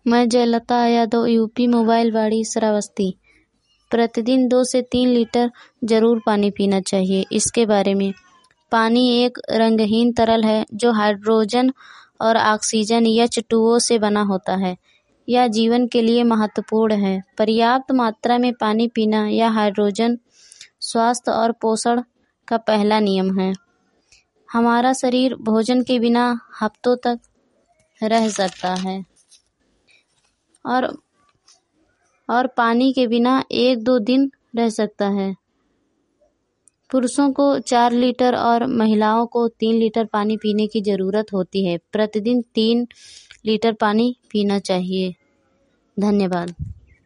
मैं जयलता Yadav, UP mobile वाड़ी, श्रावस्ती। प्रतिदिन 2 से 3 लीटर जरूर पानी पीना चाहिए। इसके बारे में, पानी एक रंगहीन तरल है जो हाइड्रोजन और ऑक्सीजन H2O से बना होता है। यह जीवन के लिए महत्वपूर्ण है। पर्याप्त मात्रा में पानी पीना या हाइड्रोजन स्वास्थ्य और पोषण का पहला नियम है। हमारा शरीर भोजन के बिना हफ्तों तक रह सकता है और पानी के बिना 1-2 दिन रह सकता है। पुरुषों को 4 लीटर और महिलाओं को 3 लीटर पानी पीने की ज़रूरत होती है। प्रतिदिन 3 लीटर पानी पीना चाहिए। धन्यवाद।